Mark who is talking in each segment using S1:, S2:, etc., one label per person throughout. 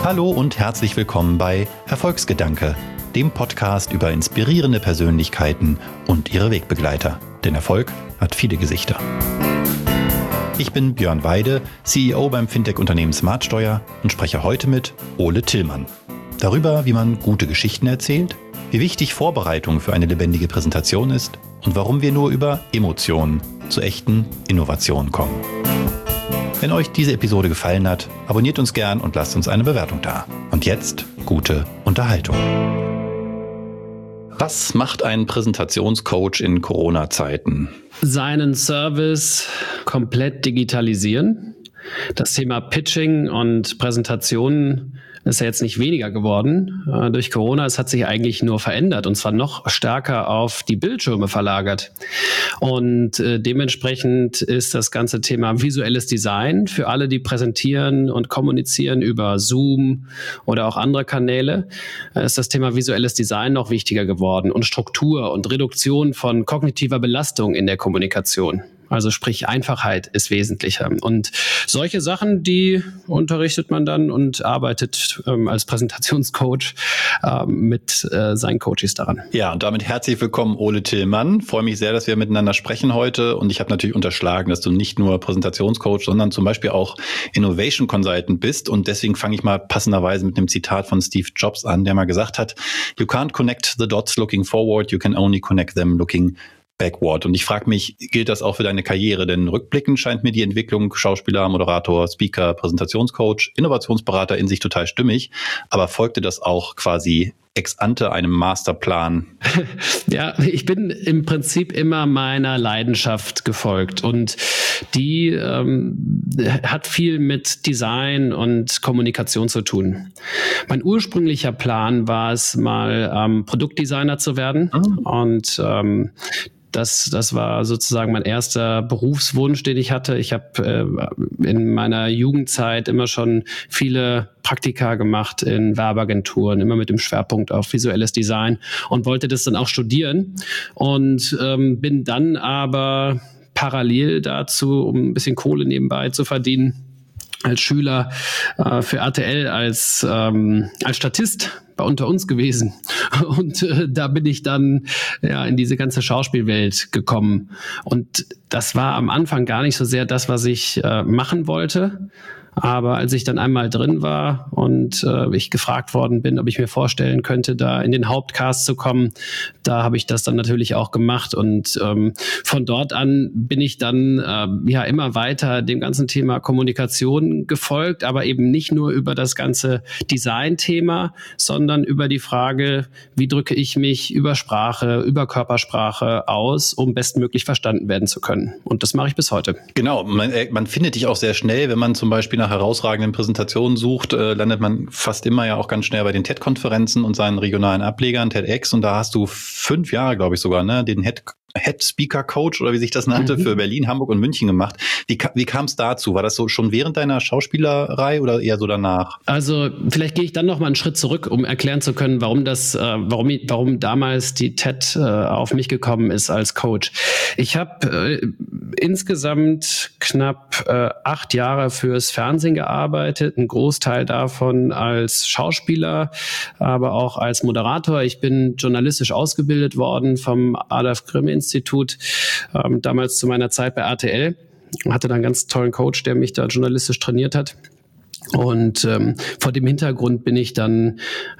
S1: Hallo und herzlich willkommen bei Erfolgsgedanke, dem Podcast über inspirierende Persönlichkeiten und ihre Wegbegleiter. Denn Erfolg hat viele Gesichter. Ich bin Björn Weide, CEO beim Fintech-Unternehmen Smartsteuer und spreche heute mit Ole Tillmann. Darüber, wie man gute Geschichten erzählt, wie wichtig Vorbereitung für eine lebendige Präsentation ist und warum wir nur über Emotionen zu echten Innovationen kommen. Wenn euch diese Episode gefallen hat, abonniert uns gern und lasst uns eine Bewertung da. Und jetzt gute Unterhaltung. Was macht ein Präsentationscoach in Corona-Zeiten?
S2: Seinen Service komplett digitalisieren. Das Thema Pitching und Präsentationen ist ja jetzt nicht weniger geworden durch Corona. Es hat sich eigentlich nur verändert und zwar noch stärker auf die Bildschirme verlagert. Und dementsprechend ist das ganze Thema visuelles Design für alle, die präsentieren und kommunizieren über Zoom oder auch andere Kanäle, ist das Thema visuelles Design noch wichtiger geworden und Struktur und Reduktion von kognitiver Belastung in der Kommunikation. Also sprich, Einfachheit ist wesentlicher. Und solche Sachen, die unterrichtet man dann und arbeitet als Präsentationscoach mit seinen Coaches daran.
S1: Ja, und damit herzlich willkommen, Ole Tillmann. Freue mich sehr, dass wir miteinander sprechen heute. Und ich habe natürlich unterschlagen, dass du nicht nur Präsentationscoach, sondern zum Beispiel auch Innovation Consultant bist. Und deswegen fange ich mal passenderweise mit einem Zitat von Steve Jobs an, der mal gesagt hat, "You can't connect the dots looking forward, you can only connect them looking backward." Und ich frage mich, gilt das auch für deine Karriere? Denn rückblickend scheint mir die Entwicklung Schauspieler, Moderator, Speaker, Präsentationscoach, Innovationsberater in sich total stimmig. Aber folgte das auch quasi ex ante einem Masterplan?
S2: Ja, ich bin im Prinzip immer meiner Leidenschaft gefolgt und die hat viel mit Design und Kommunikation zu tun. Mein ursprünglicher Plan war es mal, Produktdesigner zu werden und das war sozusagen mein erster Berufswunsch, den ich hatte. Ich habe in meiner Jugendzeit immer schon viele Praktika gemacht in Werbeagenturen, immer mit dem Schwerpunkt auf visuelles Design und wollte das dann auch studieren und bin dann aber parallel dazu, um ein bisschen Kohle nebenbei zu verdienen, als Schüler für RTL als Statist bei Unter uns gewesen. Und da bin ich dann in diese ganze Schauspielwelt gekommen. Und das war am Anfang gar nicht so sehr das, was ich machen wollte. Aber als ich dann einmal drin war und ich gefragt worden bin, ob ich mir vorstellen könnte, da in den Hauptcast zu kommen, da habe ich das dann natürlich auch gemacht. Und von dort an bin ich dann immer weiter dem ganzen Thema Kommunikation gefolgt, aber eben nicht nur über das ganze Design-Thema, sondern über die Frage, wie drücke ich mich über Sprache, über Körpersprache aus, um bestmöglich verstanden werden zu können. Und das mache ich bis heute.
S1: Genau, man findet dich auch sehr schnell, wenn man zum Beispiel nach herausragenden Präsentationen sucht, landet man fast immer ja auch ganz schnell bei den TED-Konferenzen und seinen regionalen Ablegern, TEDx. Und da hast du 5 Jahre, glaube ich sogar, den Head Speaker Coach oder wie sich das nannte, für Berlin, Hamburg und München gemacht. Wie kam es dazu? War das so schon während deiner Schauspielerei oder eher so danach?
S2: Also vielleicht gehe ich dann noch mal einen Schritt zurück, um erklären zu können, warum damals die TED auf mich gekommen ist als Coach. Ich habe insgesamt knapp 8 Jahre fürs Fernsehen gearbeitet, ein Großteil davon als Schauspieler, aber auch als Moderator. Ich bin journalistisch ausgebildet worden vom Adolf Grimm Institut, damals zu meiner Zeit bei RTL. Hatte da einen ganz tollen Coach, der mich da journalistisch trainiert hat. Und vor dem Hintergrund bin ich dann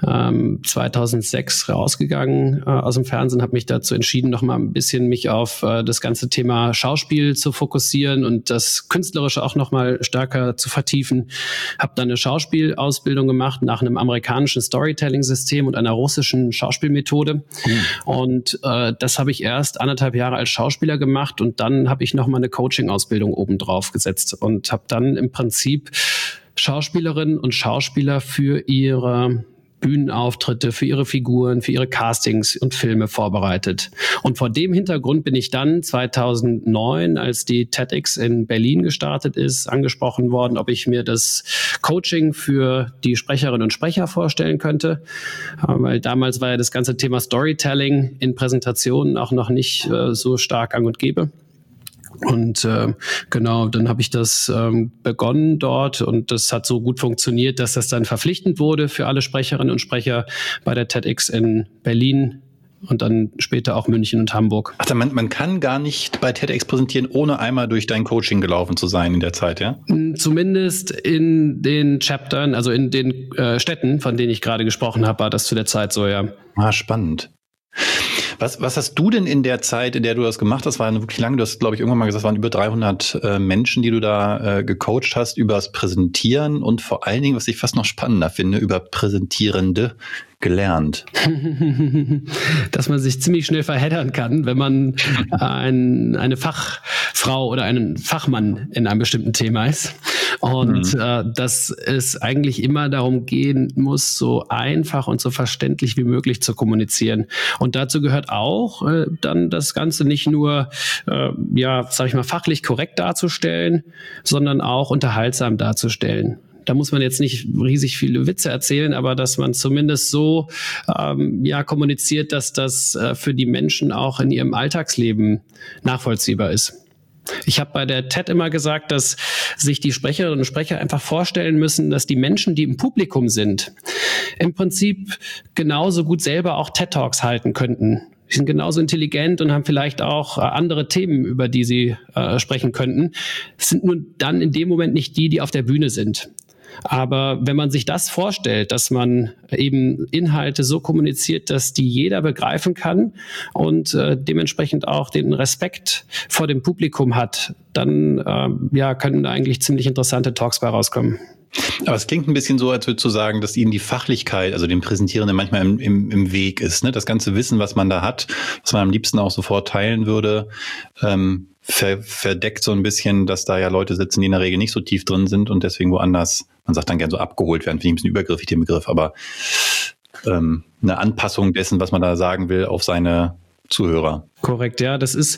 S2: 2006 rausgegangen aus dem Fernsehen, habe mich dazu entschieden, noch mal ein bisschen mich auf das ganze Thema Schauspiel zu fokussieren und das Künstlerische auch noch mal stärker zu vertiefen. Habe dann eine Schauspielausbildung gemacht nach einem amerikanischen Storytelling-System und einer russischen Schauspielmethode. Und das habe ich erst 1,5 Jahre als Schauspieler gemacht und dann habe ich noch mal eine Coaching-Ausbildung obendrauf gesetzt und habe dann im Prinzip Schauspielerinnen und Schauspieler für ihre Bühnenauftritte, für ihre Figuren, für ihre Castings und Filme vorbereitet. Und vor dem Hintergrund bin ich dann 2009, als die TEDx in Berlin gestartet ist, angesprochen worden, ob ich mir das Coaching für die Sprecherinnen und Sprecher vorstellen könnte. Weil damals war ja das ganze Thema Storytelling in Präsentationen auch noch nicht so stark gang und gäbe. Und genau, dann habe ich das begonnen dort und das hat so gut funktioniert, dass das dann verpflichtend wurde für alle Sprecherinnen und Sprecher bei der TEDx in Berlin und dann später auch München und Hamburg.
S1: Also man kann gar nicht bei TEDx präsentieren, ohne einmal durch dein Coaching gelaufen zu sein in der Zeit, ja?
S2: Zumindest in den Chaptern, also in den Städten, von denen ich gerade gesprochen habe, war das zu der Zeit so, ja.
S1: Spannend. Was hast du denn in der Zeit, in der du das gemacht hast, war wirklich lange, du hast, glaube ich, irgendwann mal gesagt, es waren über 300 Menschen, die du da gecoacht hast, über das Präsentieren und vor allen Dingen, was ich fast noch spannender finde, über Präsentierende gelernt.
S2: Dass man sich ziemlich schnell verheddern kann, wenn man eine Fachfrau oder einen Fachmann in einem bestimmten Thema ist. Und dass es eigentlich immer darum gehen muss, so einfach und so verständlich wie möglich zu kommunizieren. Und dazu gehört auch dann das Ganze nicht nur, sag ich mal, fachlich korrekt darzustellen, sondern auch unterhaltsam darzustellen. Da muss man jetzt nicht riesig viele Witze erzählen, aber dass man zumindest so kommuniziert, dass das für die Menschen auch in ihrem Alltagsleben nachvollziehbar ist. Ich habe bei der TED immer gesagt, dass sich die Sprecherinnen und Sprecher einfach vorstellen müssen, dass die Menschen, die im Publikum sind, im Prinzip genauso gut selber auch TED-Talks halten könnten. Die sind genauso intelligent und haben vielleicht auch andere Themen, über die sie sprechen könnten. Es sind nur dann in dem Moment nicht die auf der Bühne sind. Aber wenn man sich das vorstellt, dass man eben Inhalte so kommuniziert, dass die jeder begreifen kann und dementsprechend auch den Respekt vor dem Publikum hat, dann können da eigentlich ziemlich interessante Talks bei rauskommen.
S1: Aber es klingt ein bisschen so, als würdest du sagen, dass ihnen die Fachlichkeit, also dem Präsentierenden manchmal im Weg ist, ne? Das ganze Wissen, was man da hat, was man am liebsten auch sofort teilen würde, verdeckt so ein bisschen, dass da ja Leute sitzen, die in der Regel nicht so tief drin sind und deswegen woanders, man sagt dann gern so abgeholt werden, finde ich ein bisschen übergriffig den Begriff, aber eine Anpassung dessen, was man da sagen will, auf seine Zuhörer.
S2: Korrekt, ja, das ist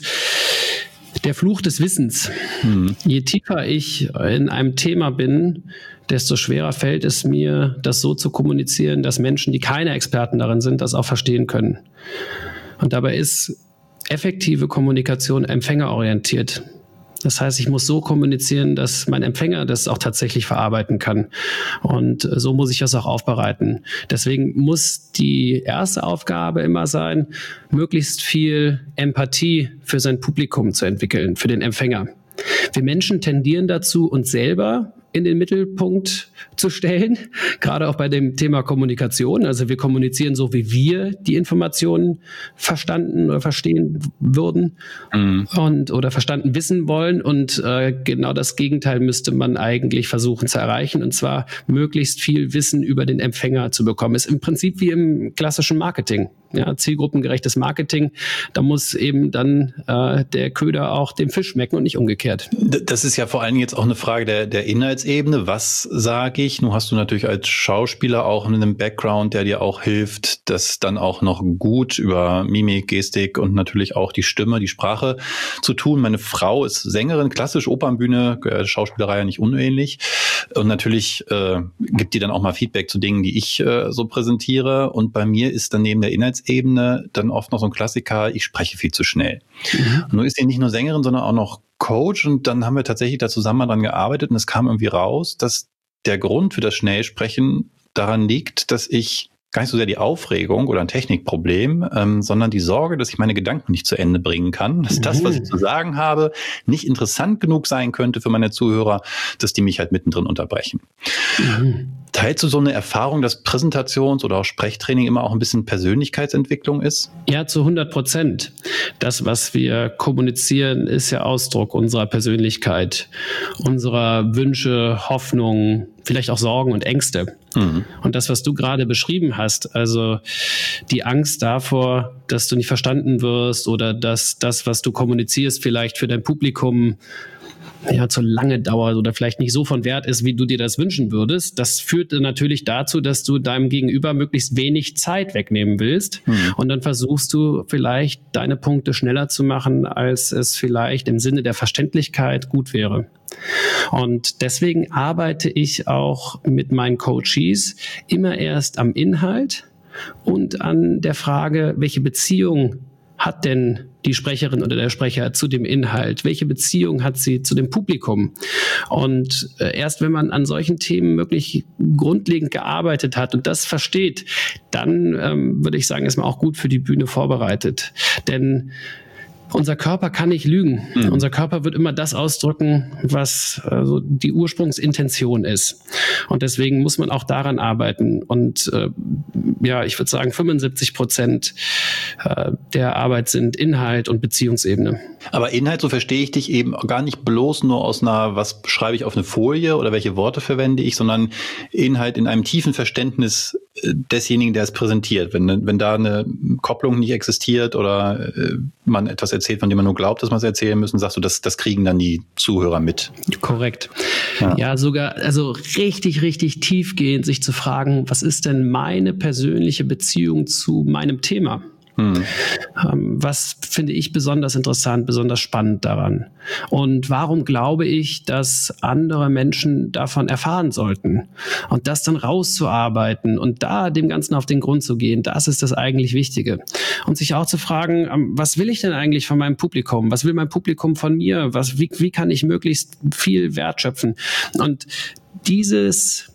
S2: der Fluch des Wissens. Je tiefer ich in einem Thema bin, desto schwerer fällt es mir, das so zu kommunizieren, dass Menschen, die keine Experten darin sind, das auch verstehen können. Und dabei ist effektive Kommunikation empfängerorientiert. Das heißt, ich muss so kommunizieren, dass mein Empfänger das auch tatsächlich verarbeiten kann. Und so muss ich das auch aufbereiten. Deswegen muss die erste Aufgabe immer sein, möglichst viel Empathie für sein Publikum zu entwickeln, für den Empfänger. Wir Menschen tendieren dazu, uns selber in den Mittelpunkt zu stellen, gerade auch bei dem Thema Kommunikation. Also wir kommunizieren so, wie wir die Informationen verstanden oder verstehen würden oder verstanden wissen wollen. Und genau das Gegenteil müsste man eigentlich versuchen zu erreichen, und zwar möglichst viel Wissen über den Empfänger zu bekommen. Ist im Prinzip wie im klassischen Marketing. Ja, zielgruppengerechtes Marketing, da muss eben dann der Köder auch dem Fisch schmecken und nicht umgekehrt.
S1: Das ist ja vor allen Dingen jetzt auch eine Frage der Inhaltsebene. Was sage ich? Nun hast du natürlich als Schauspieler auch einen Background, der dir auch hilft, das dann auch noch gut über Mimik, Gestik und natürlich auch die Stimme, die Sprache zu tun. Meine Frau ist Sängerin, klassisch Opernbühne, Schauspielerei ja nicht unähnlich. Und natürlich gibt die dann auch mal Feedback zu Dingen, die ich so präsentiere. Und bei mir ist dann neben der Inhaltsebene dann oft noch so ein Klassiker, ich spreche viel zu schnell. Und nun ist sie nicht nur Sängerin, sondern auch noch Coach. Und dann haben wir tatsächlich da zusammen dran gearbeitet und es kam irgendwie raus, dass der Grund für das Schnellsprechen daran liegt, dass ich gar nicht so sehr die Aufregung oder ein Technikproblem, sondern die Sorge, dass ich meine Gedanken nicht zu Ende bringen kann, dass das, was ich zu sagen habe, nicht interessant genug sein könnte für meine Zuhörer, dass die mich halt mittendrin unterbrechen. Teilst du so eine Erfahrung, dass Präsentations- oder auch Sprechtraining immer auch ein bisschen Persönlichkeitsentwicklung ist?
S2: Ja, zu 100%. Das, was wir kommunizieren, ist ja Ausdruck unserer Persönlichkeit, unserer Wünsche, Hoffnungen, vielleicht auch Sorgen und Ängste. Und das, was du gerade beschrieben hast, also die Angst davor, dass du nicht verstanden wirst oder dass das, was du kommunizierst, vielleicht für dein Publikum zu lange dauert oder vielleicht nicht so von Wert ist, wie du dir das wünschen würdest, das führt natürlich dazu, dass du deinem Gegenüber möglichst wenig Zeit wegnehmen willst. Und dann versuchst du vielleicht deine Punkte schneller zu machen, als es vielleicht im Sinne der Verständlichkeit gut wäre. Und deswegen arbeite ich auch mit meinen Coaches immer erst am Inhalt und an der Frage, welche Beziehung hat denn die Sprecherin oder der Sprecher zu dem Inhalt? Welche Beziehung hat sie zu dem Publikum? Und erst wenn man an solchen Themen wirklich grundlegend gearbeitet hat und das versteht, dann würde ich sagen, ist man auch gut für die Bühne vorbereitet. Denn unser Körper kann nicht lügen. Unser Körper wird immer das ausdrücken, was die Ursprungsintention ist. Und deswegen muss man auch daran arbeiten. Und ich würde sagen, 75% der Arbeit sind Inhalt und Beziehungsebene.
S1: Aber Inhalt, so verstehe ich dich, eben gar nicht bloß nur aus was schreibe ich auf eine Folie oder welche Worte verwende ich, sondern Inhalt in einem tiefen Verständnis desjenigen, der es präsentiert. Wenn da eine Kopplung nicht existiert oder man etwas erzählt, von dem man nur glaubt, dass man es erzählen müssen, sagst du, das kriegen dann die Zuhörer mit.
S2: Korrekt. Ja, sogar, also richtig, richtig tiefgehend sich zu fragen, was ist denn meine persönliche Beziehung zu meinem Thema? Was finde ich besonders interessant, besonders spannend daran? Und warum glaube ich, dass andere Menschen davon erfahren sollten? Und das dann rauszuarbeiten und da dem Ganzen auf den Grund zu gehen, das ist das eigentlich Wichtige. Und sich auch zu fragen, was will ich denn eigentlich von meinem Publikum? Was will mein Publikum von mir? Wie kann ich möglichst viel Wert schöpfen? Und diese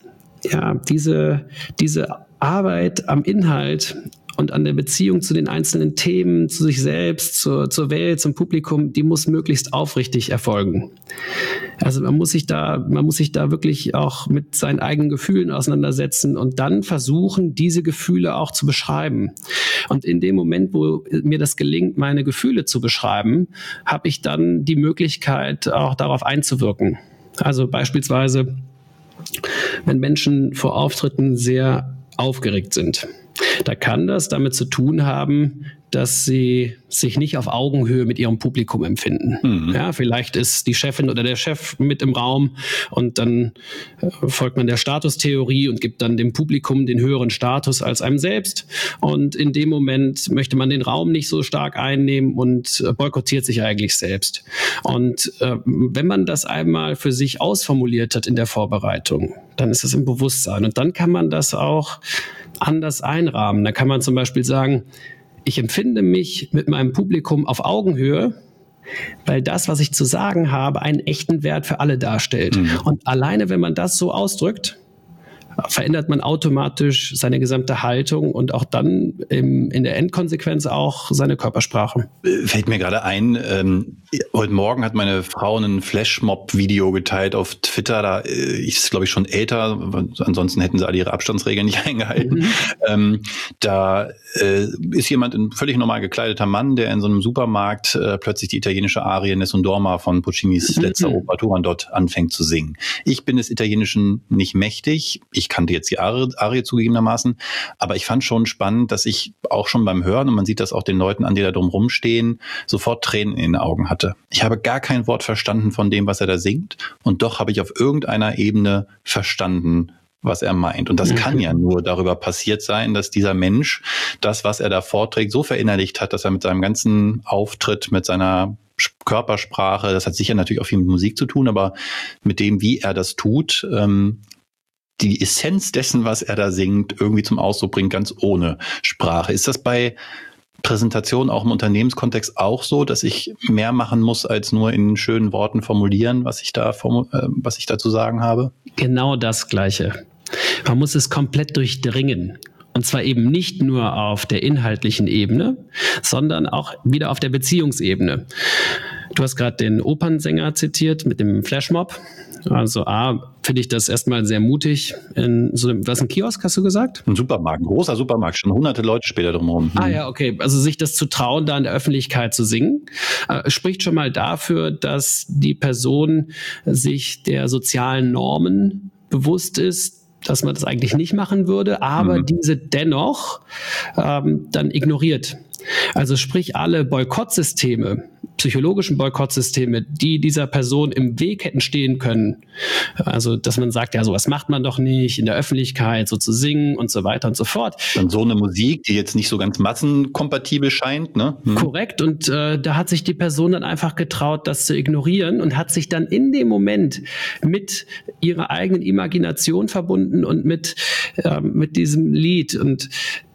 S2: Arbeit am Inhalt und an der Beziehung zu den einzelnen Themen, zu sich selbst, zur Welt, zum Publikum, die muss möglichst aufrichtig erfolgen. Also man muss sich da wirklich auch mit seinen eigenen Gefühlen auseinandersetzen und dann versuchen, diese Gefühle auch zu beschreiben. Und in dem Moment, wo mir das gelingt, meine Gefühle zu beschreiben, habe ich dann die Möglichkeit, auch darauf einzuwirken. Also beispielsweise, wenn Menschen vor Auftritten sehr aufgeregt sind. Da kann das damit zu tun haben, dass sie sich nicht auf Augenhöhe mit ihrem Publikum empfinden. Ja, vielleicht ist die Chefin oder der Chef mit im Raum und dann folgt man der Statustheorie und gibt dann dem Publikum den höheren Status als einem selbst. Und in dem Moment möchte man den Raum nicht so stark einnehmen und boykottiert sich eigentlich selbst. Und wenn man das einmal für sich ausformuliert hat in der Vorbereitung, dann ist es im Bewusstsein. Und dann kann man das auch anders einrahmen. Da kann man zum Beispiel sagen, ich empfinde mich mit meinem Publikum auf Augenhöhe, weil das, was ich zu sagen habe, einen echten Wert für alle darstellt. Und alleine, wenn man das so ausdrückt, verändert man automatisch seine gesamte Haltung und auch dann in der Endkonsequenz auch seine Körpersprache.
S1: Fällt mir gerade ein, heute Morgen hat meine Frau ein Flashmob-Video geteilt auf Twitter, da ist glaube ich schon älter, ansonsten hätten sie alle ihre Abstandsregeln nicht eingehalten. Da ist jemand, ein völlig normal gekleideter Mann, der in so einem Supermarkt plötzlich die italienische Arie Nessun Dorma von Puccinis letzter Oper Turandot anfängt zu singen. Ich bin des Italienischen nicht mächtig. Ich kannte jetzt die Arie zugegebenermaßen, aber ich fand schon spannend, dass ich auch schon beim Hören, und man sieht das auch den Leuten an, die da drum rumstehen, sofort Tränen in den Augen hatte. Ich habe gar kein Wort verstanden von dem, was er da singt, und doch habe ich auf irgendeiner Ebene verstanden, was er meint. Und das kann ja nur darüber passiert sein, dass dieser Mensch das, was er da vorträgt, so verinnerlicht hat, dass er mit seinem ganzen Auftritt, mit seiner Körpersprache, das hat sicher natürlich auch viel mit Musik zu tun, aber mit dem, wie er das tut, die Essenz dessen, was er da singt, irgendwie zum Ausdruck bringt, ganz ohne Sprache. Ist das bei Präsentation auch im Unternehmenskontext auch so, dass ich mehr machen muss, als nur in schönen Worten formulieren, was ich da zu sagen habe?
S2: Genau das Gleiche. Man muss es komplett durchdringen. Und zwar eben nicht nur auf der inhaltlichen Ebene, sondern auch wieder auf der Beziehungsebene. Du hast gerade den Opernsänger zitiert mit dem Flashmob. Also finde ich das erstmal sehr mutig. Was ein Kiosk, hast du gesagt?
S1: Ein Supermarkt, ein großer Supermarkt, schon hunderte Leute später drumherum.
S2: Ja, okay. Also sich das zu trauen, da in der Öffentlichkeit zu singen, spricht schon mal dafür, dass die Person sich der sozialen Normen bewusst ist, dass man das eigentlich nicht machen würde, aber diese dennoch dann ignoriert. Also sprich, alle Boykottsysteme, psychologischen Boykottsysteme, die dieser Person im Weg hätten stehen können. Also, dass man sagt, ja, sowas macht man doch nicht in der Öffentlichkeit, so zu singen und so weiter und so fort.
S1: Dann so eine Musik, die jetzt nicht so ganz massenkompatibel scheint, ne?
S2: Korrekt. Und da hat sich die Person dann einfach getraut, das zu ignorieren und hat sich dann in dem Moment mit ihrer eigenen Imagination verbunden und mit diesem Lied. Und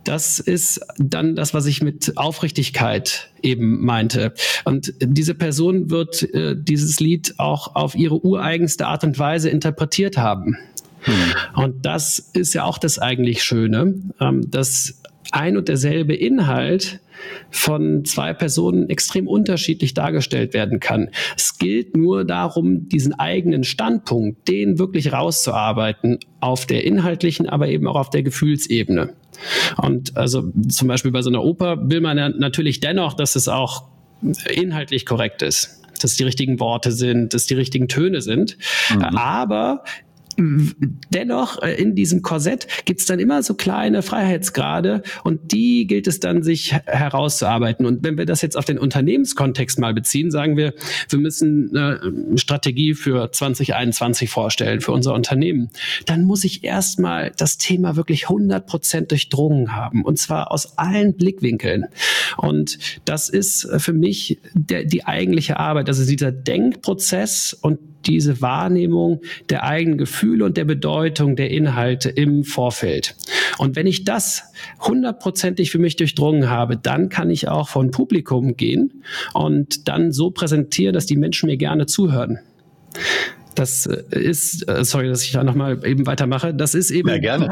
S2: das ist dann das, was ich mit Aufrichtigkeit eben meinte. Und diese Person wird dieses Lied auch auf ihre ureigenste Art und Weise interpretiert haben. Und das ist ja auch das eigentlich Schöne, dass ein und derselbe Inhalt von zwei Personen extrem unterschiedlich dargestellt werden kann. Es gilt nur darum, diesen eigenen Standpunkt, den wirklich rauszuarbeiten, auf der inhaltlichen, aber eben auch auf der Gefühlsebene. Und also zum Beispiel bei so einer Oper will man ja natürlich dennoch, dass es auch inhaltlich korrekt ist, dass es die richtigen Worte sind, dass es die richtigen Töne sind. Aber dennoch, in diesem Korsett gibt es dann immer so kleine Freiheitsgrade und die gilt es dann, sich herauszuarbeiten. Und wenn wir das jetzt auf den Unternehmenskontext mal beziehen, sagen wir, wir müssen eine Strategie für 2021 vorstellen für unser Unternehmen, dann muss ich erstmal das Thema wirklich 100% durchdrungen haben und zwar aus allen Blickwinkeln. Und das ist für mich die eigentliche Arbeit, also dieser Denkprozess und diese Wahrnehmung der eigenen Gefühle und der Bedeutung der Inhalte im Vorfeld. Und wenn ich das 100%ig für mich durchdrungen habe, dann kann ich auch vor ein Publikum gehen und dann so präsentieren, dass die Menschen mir gerne zuhören. Das ist, sorry, dass ich da nochmal eben weitermache, das ist eben
S1: gerne.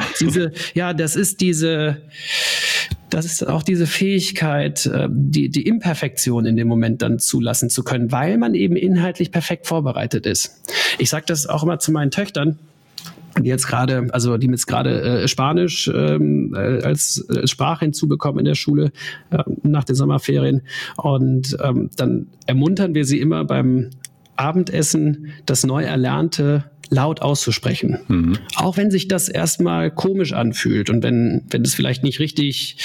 S2: Das ist auch diese Fähigkeit, die Imperfektion in dem Moment dann zulassen zu können, weil man eben inhaltlich perfekt vorbereitet ist. Ich sage das auch immer zu meinen Töchtern, die jetzt gerade Spanisch als Sprache hinzubekommen in der Schule nach den Sommerferien. Und dann ermuntern wir sie immer beim Abendessen, das Neuerlernte laut auszusprechen. Auch wenn sich das erstmal komisch anfühlt und wenn es vielleicht nicht richtig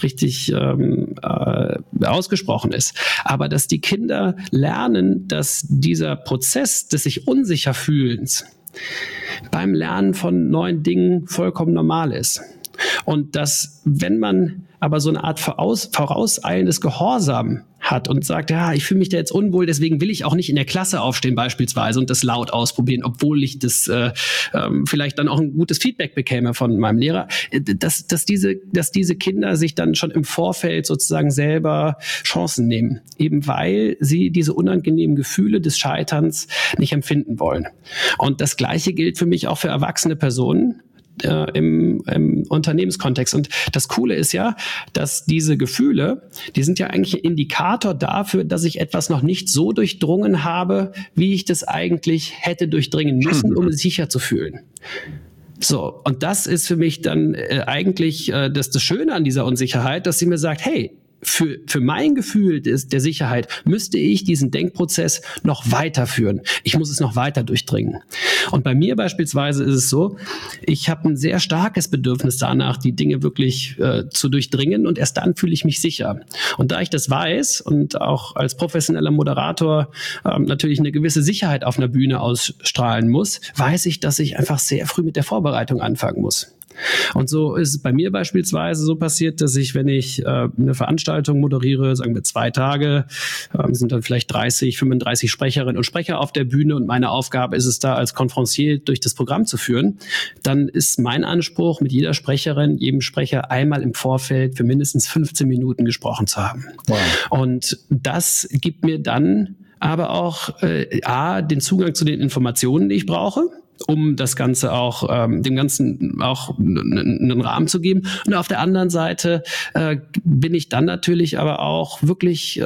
S2: ausgesprochen ist. Aber dass die Kinder lernen, dass dieser Prozess des sich unsicher Fühlens beim Lernen von neuen Dingen vollkommen normal ist. Und dass, wenn man aber so eine Art vorauseilendes Gehorsam hat und sagt, ja, ich fühle mich da jetzt unwohl, deswegen will ich auch nicht in der Klasse aufstehen beispielsweise und das laut ausprobieren, obwohl ich das vielleicht dann auch ein gutes Feedback bekäme von meinem Lehrer, dass diese Kinder sich dann schon im Vorfeld sozusagen selber Chancen nehmen, eben weil sie diese unangenehmen Gefühle des Scheiterns nicht empfinden wollen. Und das Gleiche gilt für mich auch für erwachsene Personen, im Unternehmenskontext. Und das Coole ist ja, dass diese Gefühle, die sind ja eigentlich ein Indikator dafür, dass ich etwas noch nicht so durchdrungen habe, wie ich das eigentlich hätte durchdringen müssen, um es sicher zu fühlen. So, und das ist für mich dann eigentlich das Schöne an dieser Unsicherheit, dass sie mir sagt, hey, für mein Gefühl der Sicherheit müsste ich diesen Denkprozess noch weiterführen. Ich muss es noch weiter durchdringen. Und bei mir beispielsweise ist es so, ich habe ein sehr starkes Bedürfnis danach, die Dinge wirklich zu durchdringen und erst dann fühle ich mich sicher. Und da ich das weiß und auch als professioneller Moderator natürlich eine gewisse Sicherheit auf einer Bühne ausstrahlen muss, weiß ich, dass ich einfach sehr früh mit der Vorbereitung anfangen muss. Und so ist es bei mir beispielsweise so passiert, dass ich, wenn ich eine Veranstaltung moderiere, sagen wir 2 Tage, sind dann vielleicht 30, 35 Sprecherinnen und Sprecher auf der Bühne und meine Aufgabe ist es da, als Konferencier durch das Programm zu führen, dann ist mein Anspruch, mit jeder Sprecherin, jedem Sprecher einmal im Vorfeld für mindestens 15 Minuten gesprochen zu haben. Wow. Und das gibt mir dann aber auch den Zugang zu den Informationen, die ich brauche, um das Ganze auch, dem Ganzen auch einen Rahmen zu geben. Und auf der anderen Seite bin ich dann natürlich aber auch wirklich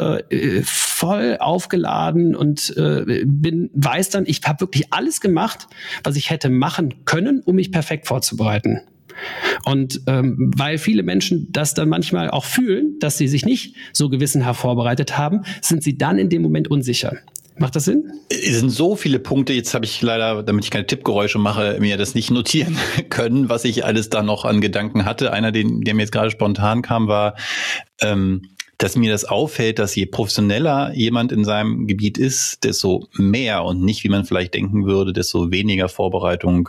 S2: voll aufgeladen und weiß dann, ich habe wirklich alles gemacht, was ich hätte machen können, um mich perfekt vorzubereiten. Und weil viele Menschen das dann manchmal auch fühlen, dass sie sich nicht so gewissenhaft vorbereitet haben, sind sie dann in dem Moment unsicher. Macht das Sinn?
S1: Es sind so viele Punkte, jetzt habe ich leider, damit ich keine Tippgeräusche mache, mir das nicht notieren können, was ich alles da noch an Gedanken hatte. Einer, der mir jetzt gerade spontan kam, war dass mir das auffällt, dass je professioneller jemand in seinem Gebiet ist, desto mehr und nicht, wie man vielleicht denken würde, desto weniger Vorbereitung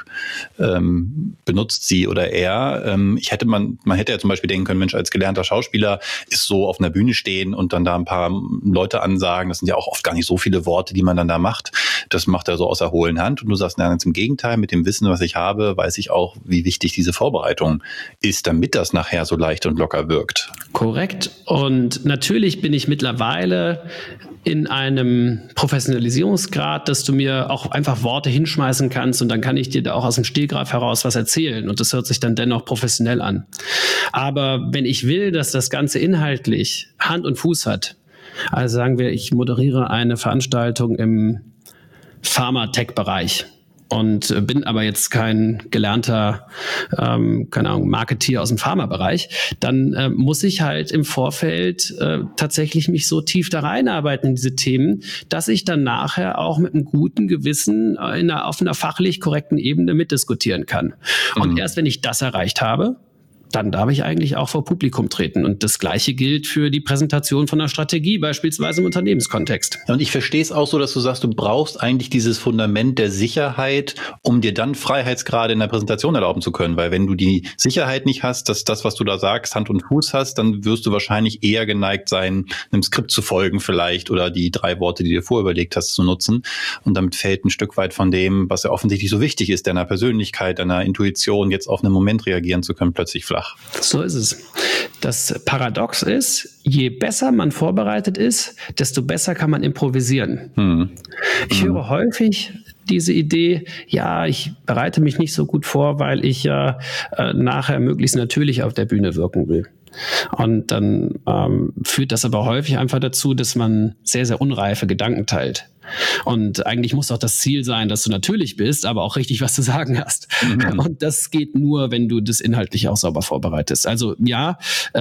S1: benutzt sie oder er. Man hätte ja zum Beispiel denken können, Mensch, als gelernter Schauspieler ist so auf einer Bühne stehen und dann da ein paar Leute ansagen. Das sind ja auch oft gar nicht so viele Worte, die man dann da macht. Das macht er so aus der hohlen Hand. Und du sagst, na, ganz im Gegenteil, mit dem Wissen, was ich habe, weiß ich auch, wie wichtig diese Vorbereitung ist, damit das nachher so leicht und locker wirkt.
S2: Korrekt. Und natürlich bin ich mittlerweile in einem Professionalisierungsgrad, dass du mir auch einfach Worte hinschmeißen kannst und dann kann ich dir da auch aus dem Stehgreif heraus was erzählen und das hört sich dann dennoch professionell an. Aber wenn ich will, dass das Ganze inhaltlich Hand und Fuß hat, also sagen wir, ich moderiere eine Veranstaltung im Pharma-Tech-Bereich und bin aber jetzt kein gelernter, Marketeer aus dem Pharma-Bereich, dann muss ich halt im Vorfeld tatsächlich mich so tief da reinarbeiten in diese Themen, dass ich dann nachher auch mit einem guten Gewissen auf einer fachlich korrekten Ebene mitdiskutieren kann. Und erst wenn ich das erreicht habe, dann darf ich eigentlich auch vor Publikum treten. Und das Gleiche gilt für die Präsentation von einer Strategie, beispielsweise im Unternehmenskontext.
S1: Und ich verstehe es auch so, dass du sagst, du brauchst eigentlich dieses Fundament der Sicherheit, um dir dann Freiheitsgrade in der Präsentation erlauben zu können. Weil wenn du die Sicherheit nicht hast, dass das, was du da sagst, Hand und Fuß hast, dann wirst du wahrscheinlich eher geneigt sein, einem Skript zu folgen vielleicht oder die 3 Worte, die du dir vorüberlegt hast, zu nutzen. Und damit fällt ein Stück weit von dem, was ja offensichtlich so wichtig ist, deiner Persönlichkeit, deiner Intuition, jetzt auf einen Moment reagieren zu können, plötzlich flach.
S2: So ist es. Das Paradox ist, je besser man vorbereitet ist, desto besser kann man improvisieren. Ich höre häufig diese Idee, ja, ich bereite mich nicht so gut vor, weil ich ja nachher möglichst natürlich auf der Bühne wirken will. Und dann führt das aber häufig einfach dazu, dass man sehr, sehr unreife Gedanken teilt. Und eigentlich muss doch das Ziel sein, dass du natürlich bist, aber auch richtig was zu sagen hast. Und das geht nur, wenn du das inhaltlich auch sauber vorbereitest. Also ja,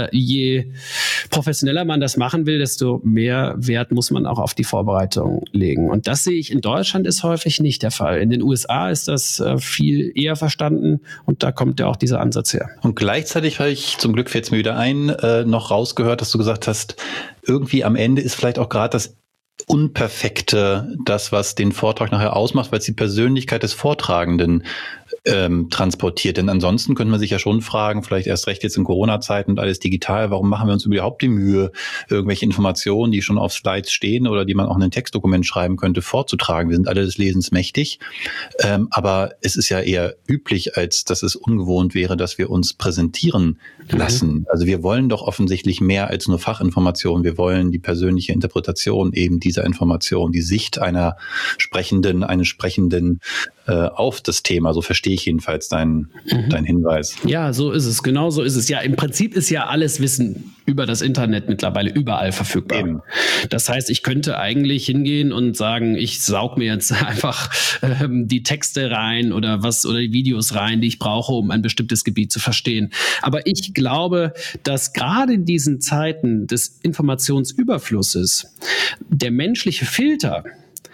S2: je professioneller man das machen will, desto mehr Wert muss man auch auf die Vorbereitung legen. Und das sehe ich in Deutschland ist häufig nicht der Fall. In den USA ist das viel eher verstanden und da kommt ja auch dieser Ansatz her.
S1: Und gleichzeitig habe ich, zum Glück fällt es mir wieder ein, noch rausgehört, dass du gesagt hast, irgendwie am Ende ist vielleicht auch gerade das Unperfekte, das, was den Vortrag nachher ausmacht, weil es die Persönlichkeit des Vortragenden transportiert. Denn ansonsten könnte man sich ja schon fragen, vielleicht erst recht jetzt in Corona-Zeiten und alles digital, warum machen wir uns überhaupt die Mühe, irgendwelche Informationen, die schon auf Slides stehen oder die man auch in ein Textdokument schreiben könnte, vorzutragen. Wir sind alle des Lesens mächtig. Aber es ist ja eher üblich, als dass es ungewohnt wäre, dass wir uns präsentieren lassen. Also wir wollen doch offensichtlich mehr als nur Fachinformation. Wir wollen die persönliche Interpretation eben dieser Information, die Sicht eines Sprechenden auf das Thema. So verstehe ich jedenfalls deinen Hinweis.
S2: Ja, so ist es. Genau so ist es. Ja, im Prinzip ist ja alles Wissen über das Internet mittlerweile überall verfügbar. Eben. Das heißt, ich könnte eigentlich hingehen und sagen, ich saug mir jetzt einfach die Texte rein oder die Videos rein, die ich brauche, um ein bestimmtes Gebiet zu verstehen. Aber ich glaube, dass gerade in diesen Zeiten des Informationsüberflusses der menschliche Filter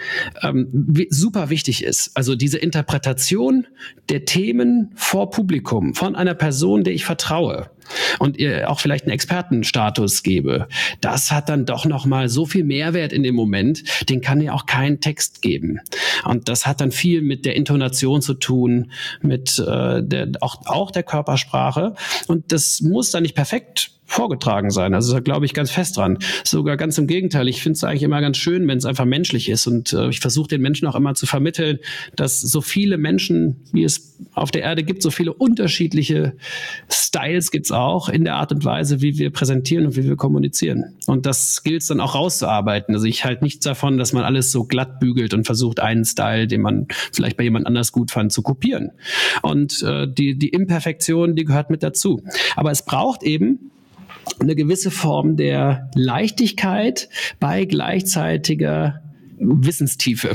S2: super wichtig ist. Also diese Interpretation der Themen vor Publikum von einer Person, der ich vertraue und ihr auch vielleicht einen Expertenstatus gebe, das hat dann doch nochmal so viel Mehrwert in dem Moment, den kann ja auch kein Text geben. Und das hat dann viel mit der Intonation zu tun, mit auch der Körpersprache. Und das muss dann nicht perfekt vorgetragen sein. Also da glaube ich ganz fest dran. Sogar ganz im Gegenteil. Ich finde es eigentlich immer ganz schön, wenn es einfach menschlich ist. Und ich versuche den Menschen auch immer zu vermitteln, dass so viele Menschen, wie es auf der Erde gibt, so viele unterschiedliche Styles gibt es auch in der Art und Weise, wie wir präsentieren und wie wir kommunizieren. Und das gilt es dann auch rauszuarbeiten. Also ich halte nichts davon, dass man alles so glatt bügelt und versucht, einen Style, den man vielleicht bei jemand anders gut fand, zu kopieren. Und die Imperfektion, die gehört mit dazu. Aber es braucht eben eine gewisse Form der Leichtigkeit bei gleichzeitiger Wissenstiefe.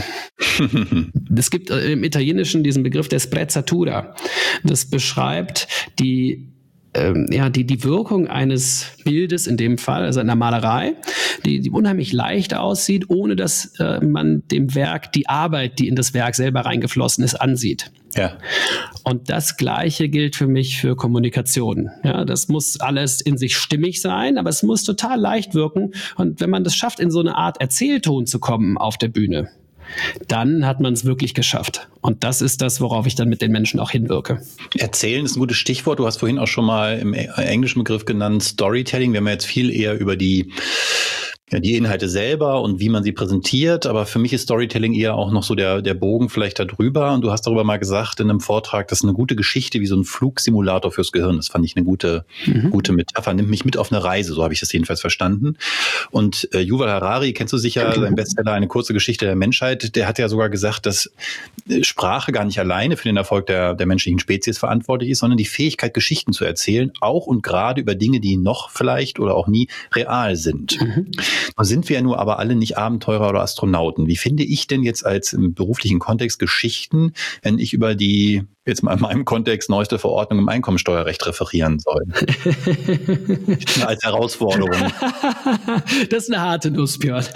S2: Es gibt im Italienischen diesen Begriff der Sprezzatura. Das beschreibt die die Wirkung eines Bildes in dem Fall, also einer Malerei, die unheimlich leicht aussieht, ohne dass man dem Werk die Arbeit, die in das Werk selber reingeflossen ist, ansieht.
S1: Ja.
S2: Und das Gleiche gilt für mich für Kommunikation. Ja, das muss alles in sich stimmig sein, aber es muss total leicht wirken. Und wenn man das schafft, in so eine Art Erzählton zu kommen auf der Bühne, dann hat man es wirklich geschafft. Und das ist das, worauf ich dann mit den Menschen auch hinwirke.
S1: Erzählen ist ein gutes Stichwort. Du hast vorhin auch schon mal im englischen Begriff genannt Storytelling. Wir haben ja jetzt viel eher über die Inhalte selber und wie man sie präsentiert. Aber für mich ist Storytelling eher auch noch so der Bogen vielleicht darüber. Und du hast darüber mal gesagt in einem Vortrag, das ist eine gute Geschichte wie so ein Flugsimulator fürs Gehirn. Das fand ich eine gute Metapher. Nimmt mich mit auf eine Reise, so habe ich das jedenfalls verstanden. Und Yuval Harari, kennst du sicher, sein Bestseller Eine kurze Geschichte der Menschheit, der hat ja sogar gesagt, dass Sprache gar nicht alleine für den Erfolg der menschlichen Spezies verantwortlich ist, sondern die Fähigkeit, Geschichten zu erzählen, auch und gerade über Dinge, die noch vielleicht oder auch nie real sind. Nun sind wir ja nur aber alle nicht Abenteurer oder Astronauten. Wie finde ich denn jetzt als im beruflichen Kontext Geschichten, wenn ich über die, jetzt mal in meinem Kontext, neueste Verordnung im Einkommensteuerrecht referieren soll? Als Herausforderung.
S2: Das ist eine harte Nuss, Björn.